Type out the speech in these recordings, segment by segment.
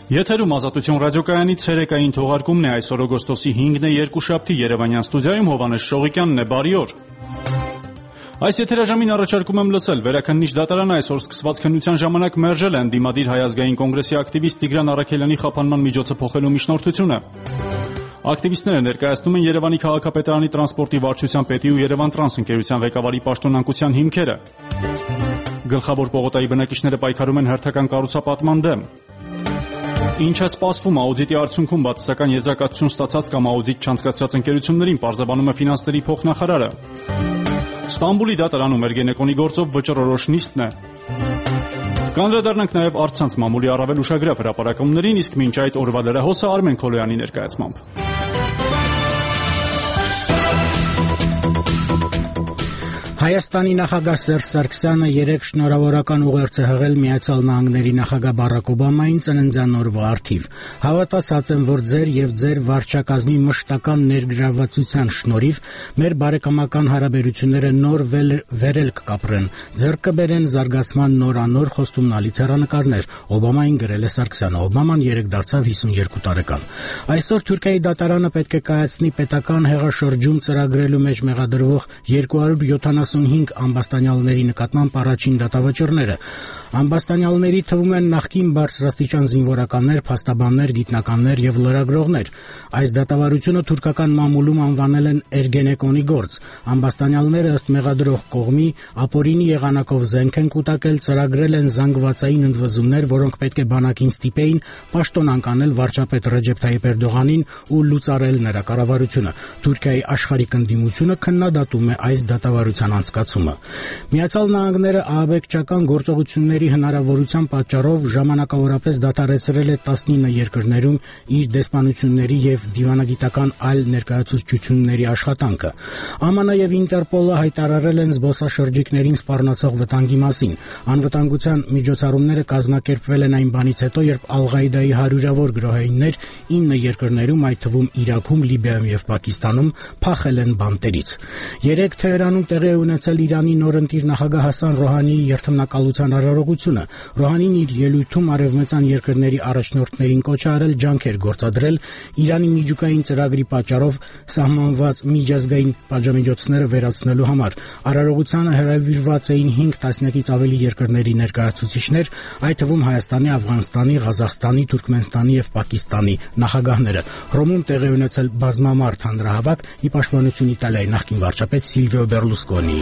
Եթերում Ազատություն ռադիոկայանի ցերեկային թողարկումն է այսօր օգոստոսի 5-ն է երկուշաբթի Երևանյան ստուդիայում Հովհաննես Շողիկյանն է, բարի օր։ Այս եթերաժամին առաջարկում եմ լսել Վերաքննիչ դատարանը այսօր սկսված քննության ժամանակ մերժել է ընդդիմադիր Հայ ազգային կոնգրեսի ակտիվիստ Տիգրան Առաքելյանի խափանման միջոցը փոխելու միջնորդությունը։ Ակտիվիստները ներկայացնում են Երևանի քաղաքապետարանի տրանսպորտի վարչության պետի ու Երևան Տրանս ընկերության ղեկավարի պաշտոնանկության հիմքերը։ Գլխավոր պողոտայի բնակիչները պայքարում են հերթական կառուցապատման դեմ։ Ինչ է սպասվում աուդիտի արդյունքում բացասական եզրակացություն ստացած կամ աուդիտ չանցկացրած ընկերություններին, պարզաբանում է ֆինանսների փոխնախարարը։ Ստամբուլի դատարանում Էրգենեկոնի գործով վճռորոշ նիստն է։ Կանդրադառնանք նաև առցանց մամուլի առավել ուշագրավ հրապարակումներին, իսկ մինչ այդ օրվա լրահոսը Արմեն Քոլոյանի ներկայացմամբ։ Հայաստանի նախագահ Սերժ Սարգսյանը երեկ շնորհավորական ուղերձ է հղել Միացյալ Նահանգների նախագահ Բարաք Օբամային ծննդյան օրվա առթիվ։ Հավատացած եմ, որ ձեր եւ ձեր վարչակազմի մշտական ներգրավվածության շնորհիվ մեր բարեկամական հարաբերությունները նոր վերելք կապրեն, ձեռք կբերեն զարգացման նորանոր խոստումնալից հեռանկարներ, Օբամային գրել է Սարգսյանը։ Օբաման երեկ դարձավ 52 տարեկան։ Այսօր Թուրքիայի դատարանը պետք է կայացնի պետական հեղաշրջում ծրագրելու մեջ մեղադրվող 275 ամբաստանյալների նկատմամբ առաջին դատավճիռները։ Ամբաստանյալների թվում են նախկին բարձրաստիճան զինվորականներ, փաստաբաններ, գիտնականներ եւ լրագրողներ։ Այս դատավարությունը թուրքական մամուլում անվանել են Էրգենեկոնի գործ։ Ամբաստանյալները ըստ մեղադրող կողմի ապօրինի եղանակով զենք են կուտակել, ծրագրել են զանգվածային ընդվզումներ, որոնք պետք է բանակին ստիպեին պաշտոնանկ անել վարչապետ Ռեջեփ Թայիփ Էրդողանին ու լուծարել նրա կառավարությունը։ Թուրքիայի աշխարհիկ ընդդիմությունը քննադատում է այս դատավարության անցկացումը։ Միացյալ Նահանգները ահաբեկչական գործողությունների հնարավորության պատճառով ժամանակավորապես դադարեցրել է 19 երկրներում իր դեսպանությունների եւ դիվանագիտական այլ ներկայացուցչությունների աշխատանքը։ ԱՄՆ-ը եւ Ինտերպոլը հայտարարել են զբոսաշրջիկներին սպառնացող վտանգի մասին։ Անվտանգության միջոցառումները կազմակերպվել են այն բանից հետո, երբ Ալ-Ղաիդայի հարյուրավոր գրոհայիններ 9 երկրներում, այդ թվում Իրաքում, Լիբիայում եւ Պակիստանում փախել են բանտերից։ Երեկ Թեհրանում տեղի է ունեցել Իրանի նորընտիր նախագահ Հասան Ռոհանիի երթմնակալության արարողությունը։ Ռոհանին իր ելույթում արևմտյան երկրների առաջնորդներին կոչ է արել ջանքեր գործադրել Իրանի միջուկային ծրագրի պատճառով սահմանված միջազգային պատժամիջոցները վերացնելու համար։ Արարողությանը հրավիրված էին 5 տասնյակից ավելի երկրների ներկայացուցիչներ, այդ թվում Հայաստանի, Աֆղանստանի, Ղազախստանի, Թուրքմենստանի եւ Պակիստանի նախագահները։ Հռոմում տեղի ունեցել բազմամարդ հանրահավաք՝ ի պաշտպանություն Իտալիայի նախկին վարչապետ Սիլվիո Բերլուսկոնիի։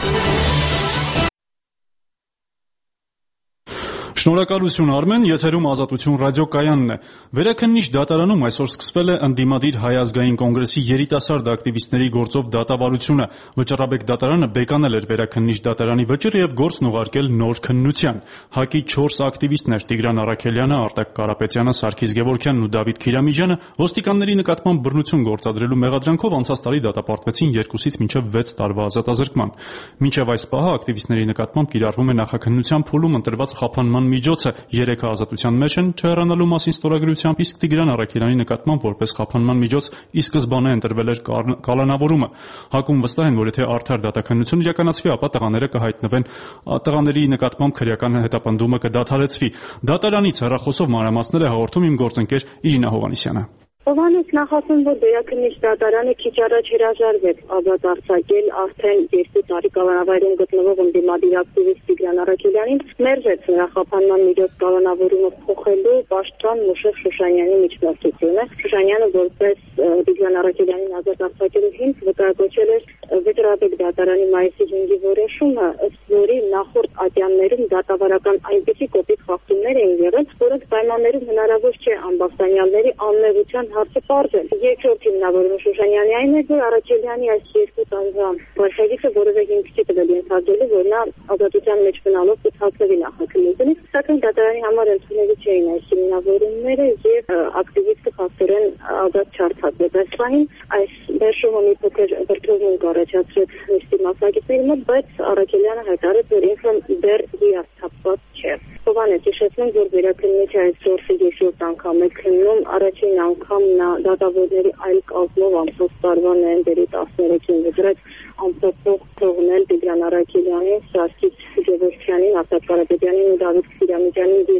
Շնորհակալություն Արմեն, եթերում Ազատություն ռադիոկայանն է։ Վերաքննիչ դատարանում այսօր սկսվել է ընդդիմադիր Հայ ազգային կոնգրեսի երիտասարդ ակտիվիստների գործով դատավարությունը։ Վճռաբեկ դատարանը բեկանել էր Վերաքննիչ դատարանի վճիռը եւ գործն ուղարկել նոր քննության։ ՀԱԿ-ի 4 ակտիվիստներ Տիգրան Առաքելյանը, Արտակ Կարապետյանը, Սարգիս Գևորգյանն ու Դավիթ Քիրամիջյանը ոստիկանների նկատմամբ բռնություն գործադրելու մեղադրանքով անցած տարի դատապարտվեցին 2-ից մինչև 6 տարվա ազատազրկման։ Մինչև այս պահը ակտիվիստների նկատմամբ կիրառվում է նախաքննության փուլում ընտրված խափանման միջոցը, 3-ը ազատության մեջ են չհեռանալու մասին ստորագրությամբ, իսկ Տիգրան Առաքելյանի նկատմամբ որպես խափանման միջոց ի սկզբանե ընտրվել էր կալանավորումը։ ՀԱԿ-ում վստահ են, որ եթե արդար դատաքննություն իրականացվի, ապա տղաները կհայտնվեն, տղաների նկատմամբ քրեական հետապնդումը կդադարեցվի։ Դատարանից հեռախոսով մանրամասներ է հաղորդում իմ գործընկեր Իրինա Հովհաննիսյանը։ Հովհաննես, նախասում, որ Վերաքննիչ դատարանը քիչ առաջ հրաժարվեց ազատ արձակել արդեն 2 տարի կալանավայրում գտնվող ընդդիմադիր ակտիվիստ Տիգրան Առաքելյանին, մերժեց նրա խափանման միջոց կալանավորումը փոխելու պաշտպան Մուշեղ Շուշանյանի միջնորդությունը։ Շուշանյանը որպես Տիգրան Առաքելյանին ազատ արձակելու հիմք վկայակոչել էր Վճռաբեկ դատարանի մայիսի 5-ի որոշումը, ըստ որի նախորդ ատյաններում դատավարական այնպիսի կոպիտ խախտումներ էին եղել, որոնց պայմաններում հնարավոր չէ ամբաստանյալների անմեղության հարցը պարզել։ Երկրորդ հիմնավորումը Շուշանյանի այն էր, որ Առաքելյանի այս 2 տարվա վարչագիծը որևէ հիմք չի տվել ենթադրելու, որ նա ազատության մեջ մնալով կցածվի նախաքննությունից, սակայն դատարանի համար ընդունելի չէին այս հիմնավորումները եւ ակտիվիստը փաստորեն ազատ չարձակվեց։ Այս պահին այս վերջումը մի փոքր վրդովմունք առաջացրեց նիստի մասնակիցների մոտ, բայց Առաքելյանը հայտարարեց, որ ինքը դեռ հիասթափված չէ։ Հովհաննես, հիշեցնեմ, որ Վերաքննիչը այս գործը երկրորդ անգամ է քննում, առաջին անգամ նա դատավորների այլ կազմով անցած տարվա նոյեմբերի 13-ին վճռեց ամփոփող թողնել Տիգրան Առաքելյանին, Սարգիս Գևորգյանին, Արտակ Կարապետյանին ու Դավիթ Քիրամիջյանին երկուսից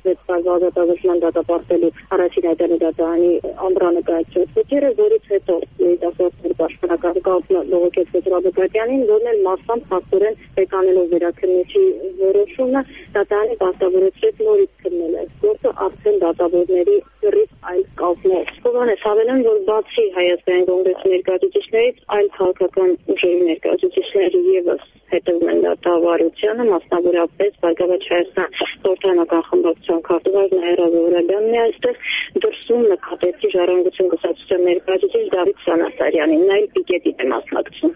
ստեղծվեց ազատազրկման դատապարտելու առաջին այդանի դատարանի ամբրանկայացված վճիռը, որից հետո երիտասարդների պաշտպանական կազմը բողոքեց Ռոբերտյանին, որն էլ մասամբ փաստորեն բեկանելով վերաքննիչի որոշումը դատարանը պարտավորեցրեց նորից քննել այս գործը արդեն դատավորների կռիվ այլ կազմով։ Հովանես հավելեմ, որ բացի Հայաստանի կոնգրեսի ներկայացուցիչներից, այլ քաղաքական ուժերի ներկայացուցիչները ևս հետևում են դատավարությանը, մասնավորապես Բարգավաճ Հայաստան խորհրդարանական խմբակցության քարտուղար Նաիրա Զոհրաբյանն է այստեղ, դրսում նկատեցի Ժառանգություն կուսակցության ներկայացուցիչ Դավիթ Սանասարյանին, նա էլ պիկետին է մասնակցում։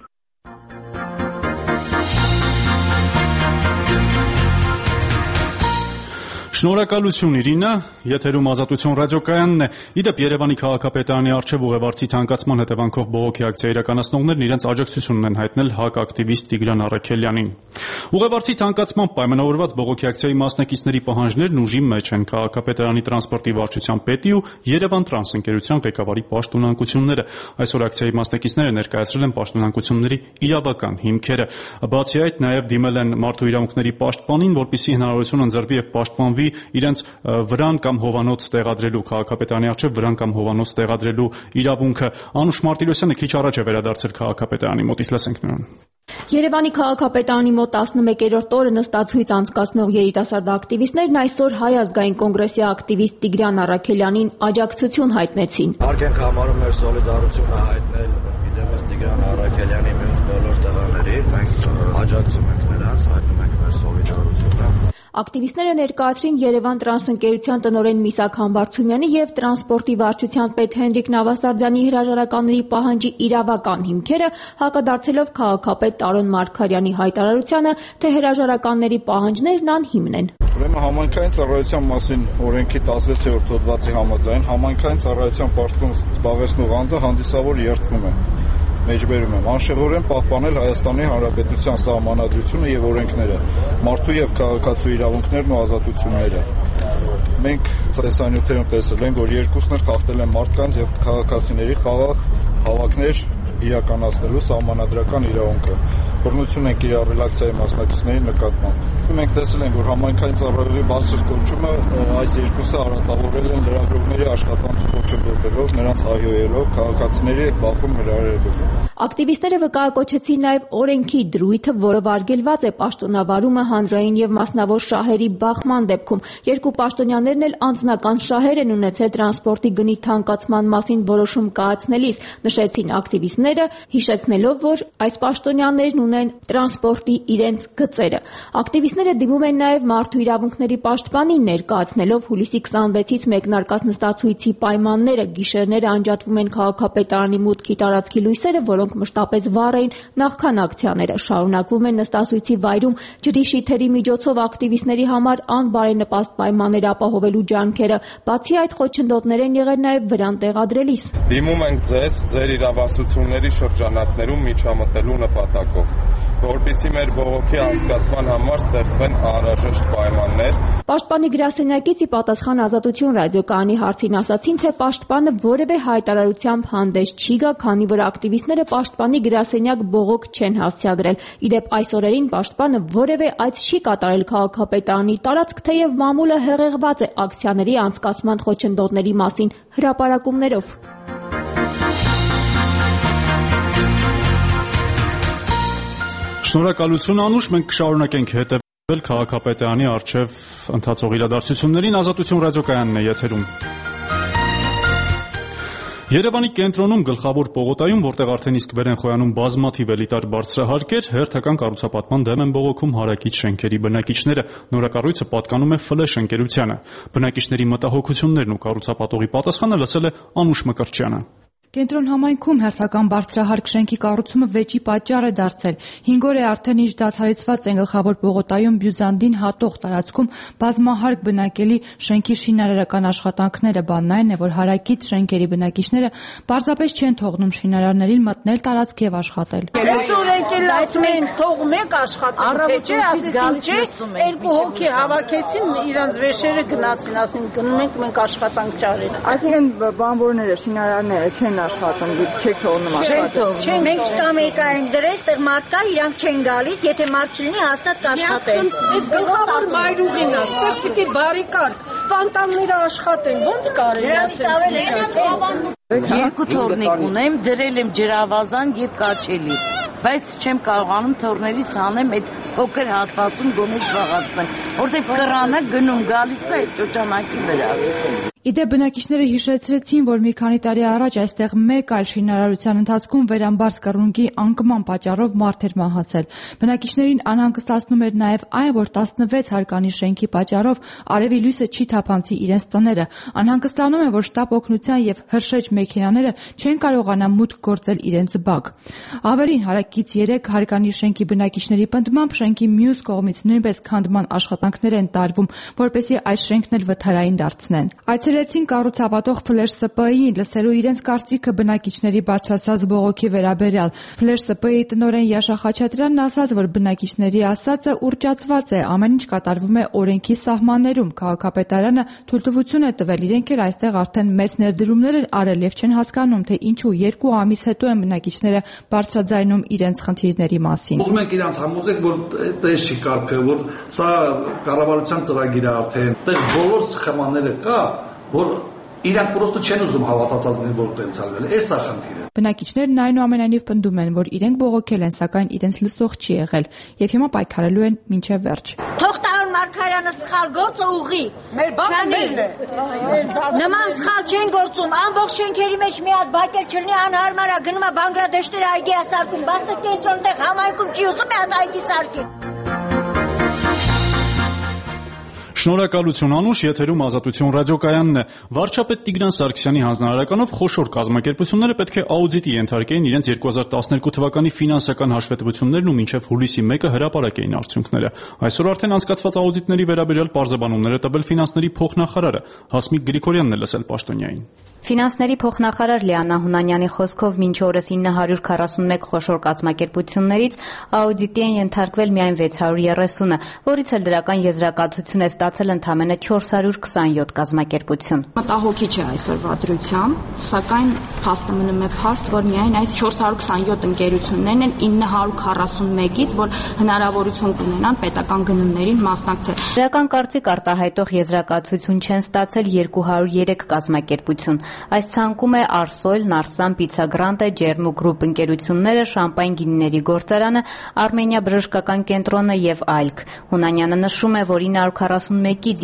Շնորհակալություն Իրինա, եթերում Ազատություն ռադիոկայանն է։ Իդեպ Երևանի քաղաքապետարանի առջև ուղևորցի թանկացման հետևանքով բողոքի ակցիա իրականացնողներն իրենց աջակցությունն են հայտնել հակակտիվիստ Տիգրան Առաքելյանին։ Ուղևորցի թանկացմամբ պայմանավորված բողոքի ակցիայի մասնակիցների պահանջներն ուժի մեջ են քաղաքապետարանի տրանսպորտի վարչության պետի ու Երևան տրանս ընկերության ղեկավարի պաշտոնանկությունները։ Այսօր ակցիայի մասնակիցները ներկայացրել են պաշտոնանկությունների իրավական հիմքերը։ Բացի այդ, նաև դիմել են մարդու իրավունքների պաշտպանին, որպեսզի հնարավորություն ընձեռվի եւ պաշտպանվի իրենց վրան կամ հովանոց տեղադրելու քաղաքապետարանի առջև վրան կամ հովանոց տեղադրելու իրավունքը։ Անուշ Մարտիրոսյանը քիչ առաջ է վերադարձել քաղաքապետարանի մոտ, իսկ լսենք նրան։ Երևանի քաղաքապետարանի մոտ 11-րդ օրը նստացույց անցկացնող երիտասարդ ակտիվիստներն այսօր Հայ ազգային կոնգրեսի ակտիվիստ Տիգրան Առաքելյանին աջակցություն հայտնեցին։ Հարկ ենք համարում մեր սոլիդարությունը հայտնել իդեպս Տիգրան Առաքելյանի մյուս բոլոր տղաների, մենք աջակցում ենք նրանց, հայտնում ենք մեր սոլիդարությունը։ Ակտիվիստները ներկայացրին Երևան տրանս ընկերության տնօրեն Միսակ Համբարձումյանի եւ տրանսպորտի վարչության պետ Հենրիկ Նավասարդյանի հրաժարականների պահանջի իրավական հիմքերը, հակադարձելով քաղաքապետ Տարոն Մարգարյանի հայտարարությանը, թե հրաժարականների պահանջներն անհիմն են։ Ուրեմն համայնքային ծառայության մասին օրենքի 16-րդ հոդվածի համաձայն համայնքային ծառայության պաշտոն զբաղեցնող անձը հանդիսավոր երդվում է։ Մեջբերում եմ անշեղորեն պահպանել Հայաստանի Հանրապետության սահմանադրությունը եւ օրենքները, մարդու եւ քաղաքացու իրավունքներն ու ազատությունները։ Մենք տեսանյութերում տեսել ենք, որ երկուսն էլ խախտել են մարդկանց եւ քաղաքացիների խաղաղ հավաքներ իրականացնելու սահմանադրական իրավունքը։ Բռնություն են կիրառել ակցիայի մասնակիցների նկատմամբ։ Մենք տեսել ենք, որ համայնքային ծառայողի բարձր կոչումը այս երկուսը արատավորել են լրագրողների աշխատանքը խոչընդոտելով, նրանց հայհոյելով, քաղաքացիների բախում հրահրելով։ Ակտիվիստները վկայակոչեցին նաև օրենքի դրույթը, որը վարգելված է պաշտոնավարումը հանրային եւ մասնավոր շահերի բախման դեպքում։ Երկու պաշտոնյաներն էլ անձնական շահեր են ունեցել տրանսպորտի գնի թանկացման մասին որոշում կայացնելիս, նշեցին ակտիվիստները, հիշեցնելով, որ այս պաշտոնյաներն ունեն տրանսպորտի իրենց գծերը։ Ակտիվիստները դիմում են նաև մարդու իրավունքների պաշտպանին, ներկայացնելով հուլիսի 26-ից մեկնարկած նստացույցի պայմանները, գիշերները անջատվում են քաղաքապետարանի մուտքի տարածքի լույսերը, որոնք մշտապես վառ էին նախքան ակցիաները, շարունակվում են նստացույցի վայրում ջրի շիթերի միջոցով ակտիվիստների համար անբարենպաստ պայմաններ ապահովելու ջանքերը, բացի այդ խոչընդոտներ են եղել նաև վրան տեղադրելիս։ Դիմում ենք ձեզ ձեր իրավասությունների շրջանակներում միջամտելու նպատակով, որպեսզի մեր բողոքի անցկացման համար ստեղծվեն անհրաժեշտ պայմաններ։ Պաշտպանի գրասենյակից ի պատասխան Ազատություն ռադիոկայանի հարցին ասացին, թե պաշտպանը որևէ հայտարարությամբ հանդես չի գա, քանի որ ակտիվիստները պաշտպանի գրասենյակ բողոք չեն հասցեագրել։ Իդեպ այս օրերին պաշտպանը որևէ այց չի կատարել քաղաքապետարանի տարածք, թեև մամուլը հեղեղված է ակցիաների անցկացման խոչընդոտների մասին հրապարակումներով։ Շնորհակալություն Անուշ, մենք կշարունակենք հետևել քաղաքապետարանի առջև ընթացող իրադարձություններին։ Ազատություն ռադիոկայանն է եթերում։ Երևանի կենտրոնում գլխավոր պողոտայում, որտեղ արդեն իսկ վեր են խոյանում բազմաթիվ էլիտար բարձրահարկեր, հերթական կառուցապատման դեմ են բողոքում հարակից շենքերի բնակիչները։ Նորակառույցը պատկանում է Ֆլեշ ընկերությանը։ Բնակիչների մտահոգություններն ու կառուցապատողի պատասխանը լսել է Անուշ Մկրտչյանը։ Կենտրոն համայնքում հերթական բարձրահարկ շենքի կառուցումը վեճի պատճառ է դարձել։ 5 օր է արդեն ինչ դադարեցված են գլխավոր պողոտայում Բյուզանդին հատող տարածքում բազմահարկ բնակելի շենքի շինարարական աշխատանքները, բանն այն է, որ հարակից շենքերի բնակիչները պարզապես չեն թողնում շինարարներին մտնել տարածք եւ աշխատել։ Թող մեկ աշխատեն, թե չէ, ասեցին չէ, երկու հոգի հավաքեցին, իրանց վեշերը գնացին, ասին գնում ենք մենք աշխատանք ճարել։ Այսինքն բանվորները, շինարարները չեն աշխատում, չեք թողնում աշխատել։ Մենք սկամեիկա ենք դրել, այստեղ մարդ կա, իրանք չեն գալիս, եթե մարդ չլինի, հաստատ կաշխատեն։ Այս գլխավոր մայրուղին է, այստեղ պիտի բարի կարգ։ ֆանտամները աշխատեն, ոնց կարելի ասել։ Երկու թորնիկ ունեմ, դրել եմ ջրավազան եւ կաչելի, բայց չեմ կարողանում թորներից հանեմ այդ փոքր հատվածում գոնե զբաղացնել, որտեղ կռանը գնում գալիս է այդ ճոճանակի վրա։ Իդե բնակիչները հիշեցրեցին, որ մի քանի տարի առաջ այստեղ մեկ այլ շինարարության ընթացքում վերամբարձ կռունկի անկման պատճառով մարդ էր մահացել։ Բնակիչներին անհանգստացնում էր նաև այն, որ 16 հարկանի շենքի պատճառով արևի լույսը չի թափանցի իրենց տները։ Անհանգստանում են, որ շտապ օգնության եւ հրշեջ մեքենաները չեն կարողանա մուտք գործել իրենց բակ։ Ավելին, հարակից 3 հարկանի շենքի բնակիչների պնդմամբ շենքի մյուս կողմից նույնպես քանդման աշխատանքներ են տարվում, որպեսզի այս շենքն էլ վթարային դարձնեն։ Այցելեցին կառուցապատող Ֆլեշ ՍՊԸ-ի լսելու իրենց կարծիքը բնակիչների բարձրացած բողոքի վերաբերյալ։ Ֆլեշ ՍՊԸ-ի տնօրեն Յաշա Խաչատրյանն ասաց, որ բնակիչների ասածը ուռճացված է, ամեն ինչ կատարվում է օրենքի սահմաններում։ Քաղաքապետարանը թույլտվություն է տվել, իրենք էլ այստեղ արդեն մեծ ներդրումներ են արել եւ չեն հասկանում, թե ինչու 2 ամիս հետո են բնակիչները բարձրաձայնում իրենց խնդիրների մասին։ Ուզում ենք իրանց համոզենք, որ այդպես չի կարգը, որ սա կառավարության ծրագիր է արդեն, այդպես բոլոր սխեմաները կա, որ իրանք պրոստը չեն ուզում հավատացած լինել, որ տենց ալվել է, էս է խնդիրը։ Բնակիչներն այնուամենայնիվ պնդում են, որ իրենք բողոքել են, սակայն իրենց լսող չի եղել եւ հիմա պայքարելու են մինչեւ վերջ։ Թող Տարոն Մարգարյանը սխալ գործը ուղի։ Մեր բանը մերն է։ Նման սխալ չեն գործում, ամբողջ շենքերի մեջ մի հատ բակել չլինի, անհարմար է, գնում է Բանգլադեշներ այգի է սարքում, բաստը կենտրոնտեղ համայնքում չի ուզում մի հատ այգի սարքի։ Շնորհակալություն Անուշ, եթերում Ազատություն ռադիոկայանն է։ Վարչապետ Տիգրան Սարգսյանի հանձնարարականով խոշոր կազմակերպությունները պետք է աուդիտի ենթարկեին իրենց 2012 թվականի ֆինանսական հաշվետվություններն ու մինչև հուլիսի 1-ը հրապարակեին արդյունքները։ Այսօր արդեն անցկացված աուդիտների վերաբերյալ պարզաբանումներ է տվել ֆինանսների փոխնախարարը Հասմիկ Գրիգորյանն է լսել պաշտոնյային։ Ֆինանսների փոխնախարար Լիանա Հունանյանի խոսքով մինչ օրս 941 խոշոր կազմակերպություններից աուդիտի են ենթարկվել միայն 630-ը, որից էլ դրական եզրակացություն է ստացել ընդամենը 427 կազմակերպություն։ Մտահոգիչ է այսօրվա դրությամբ, սակայն փաստը մնում է փաստ, որ միայն այս 427 ընկերություններն են 941-ից, որ հնարավորություն կունենան պետական գնումներին մասնակցել։ Դրական կարծիք արտահայտող եզրակացություն չեն ստացել 203 կազմակերպություն։ Այս ցանկում է Արսոյլ, Նարսան, Պիցագրանտը, Ջերմու գրուպ ընկերությունները, Շամպայն գինիների գործարանը, Արմենիա բժշկական կենտրոնը եւ այլք։ Հունանյանը նշում է, որ 941-ից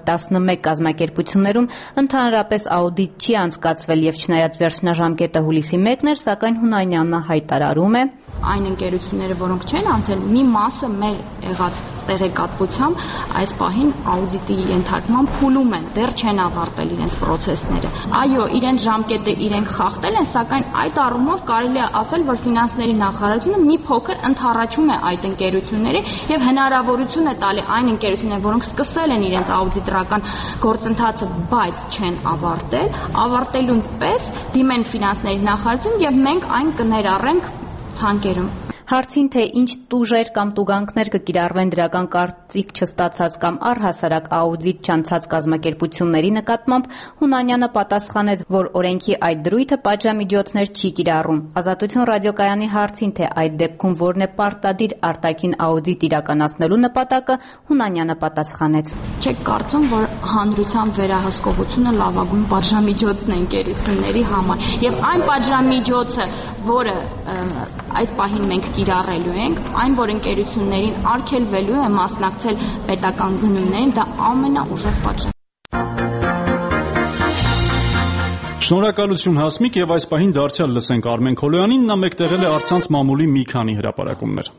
311 կազմակերպություններում ընդհանրապես աուդիտ չի անցկացվել եւ չնայած վերջնաժամկետը հուլիսի 1-ն էր, սակայն Հունանյանը հայտարարում է. Այն ընկերությունները, որոնք չեն անցել, մի մասը մեր եղած տեղեկատվությամբ այս պահին աուդիտի ենթարկման փուլում են, դեռ չեն ավարտել իրենց process-ները։ Այո, իրենց ժամկետը իրենք խախտել են, սակայն այդ առումով կարելի է ասել, որ ֆինանսների նախարարությունը մի փոքր ընդառաջում է այդ ընկերությունների եւ հնարավորություն է տալի այն ընկերություններին, որոնք սկսել են իրենց աուդիտորական գործընթացը, բայց չեն ավարտելուն պես դիմեն ֆինանսների նախարարություն եւ մենք այն կներառենք ցանկերում։ Հարցին, թե ինչ տուժեր կամ տուգանքներ կկիրառվեն դրական կարծիք չստացած կամ առհասարակ աուդիտ չանցած կազմակերպությունների նկատմամբ, Հունանյանը պատասխանեց, որ օրենքի այդ դրույթը պատժամիջոցներ չի կիրառում։ Ազատություն ռադիոկայանի հարցին, թե այդ դեպքում որն է պարտադիր արտաքին աուդիտ իրականացնելու նպատակը, Հունանյանը պատասխանեց. Չեք կարծում, որ հանրության վերահսկողությունը լավագույն պատժամիջոցն է ընկերությունների համար, եւ այն պատժամիջոցը, որը այս պահին մենք կիրառելու ենք, այն, որ ընկերություններին արգելվելու է մասնակցել պետական գնումներին, դա ամենաուժեղ պատժամիջոցն է։ Շնորհակալություն Հասմիկ, եւ այս պահին դարձյալ լսենք Արմեն Քոլոյանին, նա մեկտեղել է առցանց մամուլի մի քանի հրապարակումներ։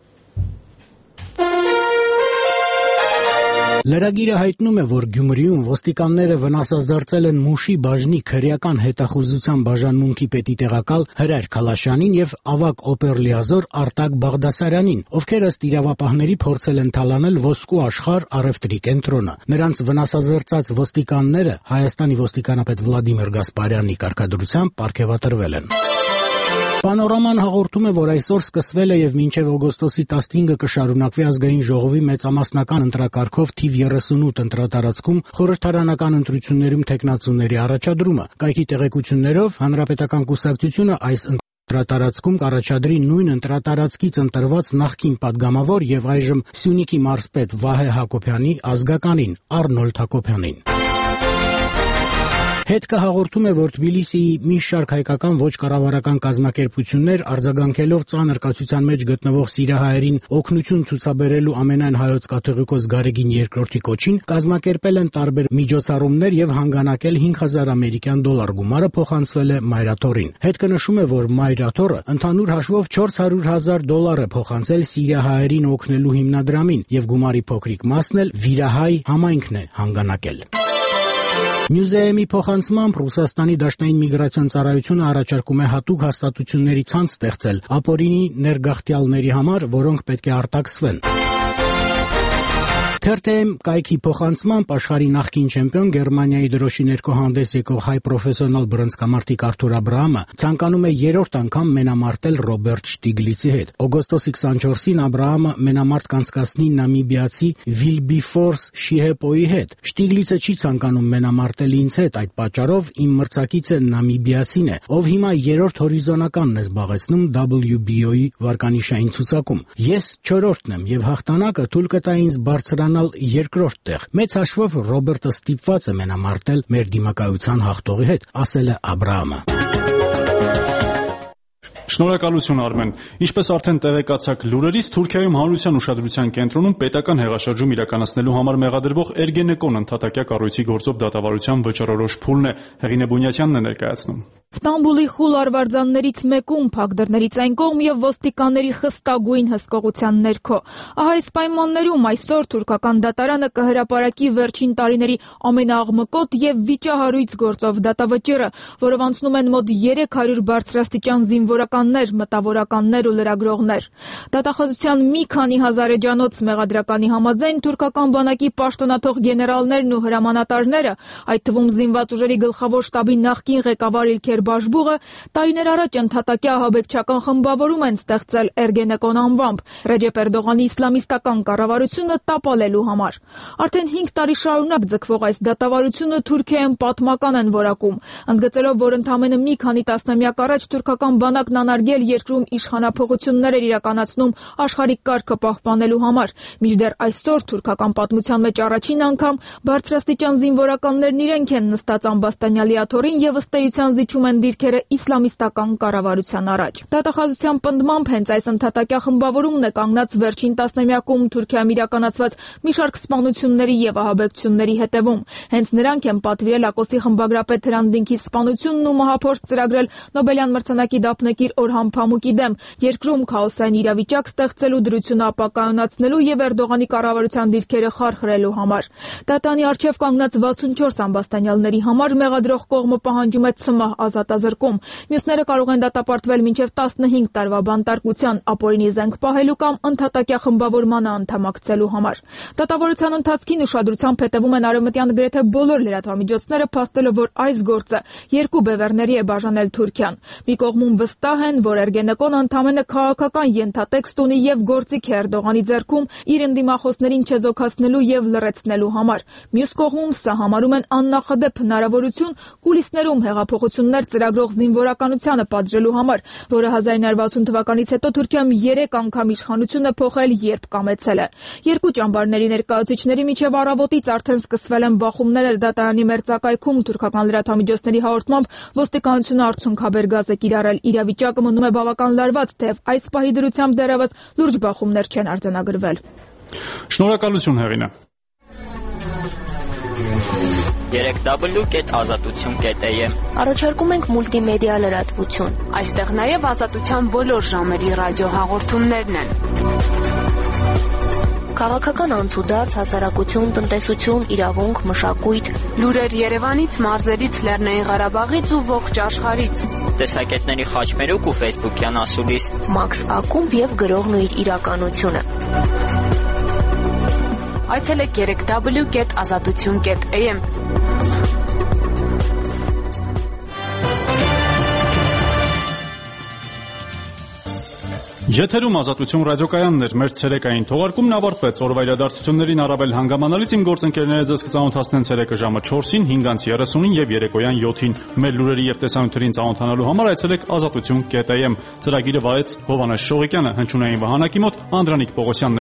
Լրագիրը հայտնում է, որ Գյումրիում ոստիկանները վնասազերծել են Մուշի բաժնի քրեական հետախուզության բաժանմունքի պետի տեղակալ Հրայր Քալաշյանին եւ ավագ օպերլիազոր Արտակ Բաղդասարյանին, ովքեր ըստ իրավապահների փորձել են թալանել Ոսկու աշխարհ առևտրի կենտրոնը։ Նրանց վնասազերծած ոստիկանները Հայաստանի ոստիկանապետ Վլադիմիր Գասպարյանի կարգադրությամբ պարգևատրվել են։ Պանորաման հաղորդում է, որ այսօր սկսվել է եւ մինչեւ օգոստոսի 15-ը կշարունակվի ազգային ժողովի մեծամասնական ընտրակարգով թիվ 38 ընտրատարածքում խորհրդարանական ընտրություններում թեկնածուների առաջադրումը։ Կայքի տեղեկություններով Հանրապետական կուսակցությունը այս Ընտրատարածքում կառաջադրի նույն ընտրատարածքից ընտրված նախկին падգամավոր եւ այժմ Սյունիքի մարզպետ Վահե Հակոբյանի ազգականին Արնոլդ Հակոբյանին։ Հետքը հաղորդում է, որ Թբիլիսիի մի շարք հայկական ոչ կառավարական կազմակերպություններ արձագանքելով ծանր կացության մեջ գտնվող սիրահայերին օգնություն ցուցաբերելու ամենայն հայոց կաթողիկոս Գարեգին II-ի կոչին կազմակերպել են տարբեր միջոցառումներ եւ հանգանակել 5000 ամերիկյան դոլար գումարը փոխանցվել է Մայրաթորին։ Հետքը նշում է, որ Մայրաթորը ընդհանուր հաշվով 400,000 դոլար է փոխանցել սիրահայերին օգնելու հիմնադրամին եւ գումարի փոքրիկ մասն էլ Վիրահայ համայնքն է հանգանակել։ Մյուզեումի փոխանցմամբ Ռուսաստանի դաշնային միգրացիոն ծառայությունը առաջարկում է հատուկ հաստատությունների ցանց ստեղծել ապօրինի ներգաղթյալների համար, որոնք պետք է արտաքսվեն։ Թերթեմ կայքի փոխանցմամբ աշխարհի նախկին չեմպիոն Գերմանիայի դրոշի ներքո հանդես եկող հայ պրոֆեսիոնալ բռնցքամարտիկ Արթուր Աբրահամը ցանկանում է երրորդ անգամ մենամարտել Ռոբերտ Շտիգլիցի հետ։ Օգոստոսի 24-ին Աբրահամը մենամարտ կանցկացնի նամիբիացի Վիլբիֆորս Շիհեպոյի հետ։ Շտիգլիցը չի ցանկանում մենամարտել ինձ հետ, այդ պատճառով իմ մրցակիցը նամիբիացին է, ով հիմա երրորդ հորիզոնականն է զբաղեցնում WBO-ի վարկանիշային ցուցակում։ Ես չորրորդն եմ եւ հաղթանակը թույլ կտա ինձ բարձրանալ երկրորդ տեղ։ Մեծ հաշվով Ռոբերտը ստիպված է մենամարտել մեր դիմակայության հաղթողի հետ, ասել է Աբրահամը։ Շնորհակալություն Արմեն։ Ինչպես արդեն տեղեկացաք լուրերից, Թուրքիայում հանրության ուշադրության կենտրոնում պետական հեղաշրջում իրականացնելու համար մեղադրվող Էրգենեկոն ընդհատակյա կառույցի գործով դատավարության վճռորոշ փուլն է։ Հեղինե Բունյաթյանն է ներկայացնում։ Ստամբուլի խուլ արվարձաններից մեկում փակ դռներից այն կողմ եւ ոստիկանների խստագույն հսկողության ներքո։ Ահա այս պայմաններում այսօր թուրքական դատարանը կհրապարակի վերջին տարիների ամենաաղմկոտ եւ վիճահարույց գործով դատավճիռը, որով անցնում են մոտ 300 բարձրաստիճան զինվորականներ, մտավորականներ ու լրագրողներ։ Դատախազության մի քանի հազար էջանոց մեղադրականի համաձայն թուրքական բանակի պաշտոնաթող գեներալներն ու հրամանատարները, այդ թվում զինված ուժերի գլխավոր շտաբի նախկին ղեկավար Իլքեր Բաշբուղը տարիներ առաջ ընդհատակյա ահաբեկչական խմբավորում են ստեղծել Էրգենեկոն անվամբ Ռեջեփ Էրդողանի իսլամիստական կառավարությունը տապալելու համար։ Արդեն 5 տարի շարունակ ձգվող այս դատավարությունը Թուրքիայում պատմական են որակում, ընդգծելով, որ ընդամենը մի քանի տասնամյակ առաջ թուրքական բանակն անարգել երկրում իշխանափոխություններ էր իրականացնում աշխարհիկ կարգը պահպանելու համար, մինչդեռ այսօր թուրքական պատմության մեջ առաջին անգամ բարձրաստիճան զինվորականներն իրենք են նստած ամբաստանյալի աթոռին եւ ըստ էության զիջում են դիրքերը իսլամիստական կառավարության առաջ։ Դատախազության պնդմամբ հենց այս ընդհատակյա խմբավորումն է կանգնած վերջին տասնամյակում Թուրքիայում իրականացված մի շարք սպանությունների եւ ահաբեկչությունների հետևում։ Հենց նրանք են պատվիրել Ակոսի խմբագրապետ Հրանտ Դինքի սպանությունն ու մահափորձ ծրագրել Նոբելյան մրցանակի դափնեկիր Օրհան Փամուկի դեմ, երկրում քաոսային իրավիճակ ստեղծելու, դրությունը ապակայունացնելու եւ Էրդողանի կառավարության դիրքերը խարխրելու համար։ Դատանի առջեւ կանգնած 64 ամբաստանյալների համար մեղադրող կողմը պահանջում է ցմահ ազատազրկում։ Մյուսները կարող են դատապարտվել մինչև 15 տարվա բանտարկության, ապօրինի զենք պահելու կամ ընդհատակյա խմբավորմանը անդամակցելու համար։ Դատավարության ընթացքին ուշադրությամբ հետևում են արևմտյան գրեթե բոլոր լրատվամիջոցները, փաստելով, որ այս գործը երկու բևեռների է բաժանել Թուրքիան։ Մի կողմում վստահ են, որ Էրգենեկոն ընդամենը քաղաքական ենթատեքստ ունի եւ գործիք է Էրդողանի ձեռքում իր ընդդիմախոսներին չեզոքացնելու եւ լռեցնելու համար։ Մյուս կողմում սա համարում են աննախադեպ հնարավորություն կուլիսներում հեղափոխություններ ծրագրող զինվորականությանը պատժելու համար, որը 1960 թվականից հետո Թուրքիայում 3 անգամ իշխանություն է փոխել, երբ կամեցել է։ Երկու ճամբարների ներկայացուցիչների միջև առավոտից արդեն սկսվել են բախումներ դատարանի մերձակայքում թուրքական լրատվամիջոցների հաղորդմամբ ոստիկանությունը արցունքաբեր գազ է կիրառել։ Իրավիճակը մնում է բավական լարված, թեև այս պահի դրությամբ դեռևս լուրջ բախումներ չեն արձանագրվել։ Շնորհակալություն Հեղինե։ 3w.azatutun.am Առաջարկում ենք մուլտիմեդիա լրատվություն։ Այստեղ նաև ազատության բոլոր ժամերի ռադիոհաղորդումներն են։ Քաղաքական անցուդարձ, հասարակություն, տնտեսություն, իրավունք, մշակույթ, լուրեր Երևանից, մարզերից, Լեռնային Ղարաբաղից ու ողջ աշխարհից։ Տեսակետների խաչմերուկ ու ֆեյսբուքյան ասուլիս։ Մաքս ակումբ եւ գրողն ու իր իրականությունը։ Այցելեք 3w.azatutun.am Եթերում Ազատություն ռադիոկայանն էր, մեր ցերեկային թողարկումն ավարտվեց։ Օրվա իրադարձություններին առավել հանգամանալից իմ գործընկերները ձեզ կծանոթացնեն ցերեկը ժամը 4-ին, 5:30-ին եւ երեկոյան 7-ին։ Մեր լուրերի եւ տեսանյութերին ծանոթանալու համար այցելեք azatutun.am։ Ծրագիրը վարեց Հովհաննես Շողիկյանը, հնչյունային վահանակի մոտ Անդրանիկ Պողոսյանն